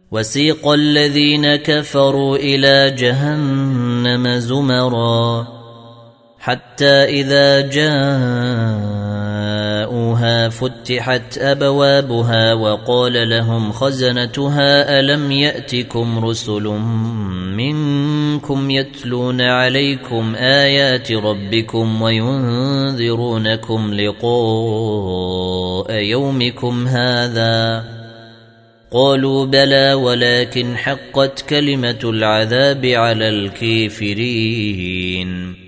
وسيق الذين كفروا إلى جهنم زمرا حتى إذا جاءوها فتحت أبوابها وقال لهم خزنتها ألم يأتكم رسل منكم يتلون عليكم آيات ربكم وينذرونكم لقاء يومكم هذا قالوا بلى ولكن حقت كلمة العذاب على الكافرين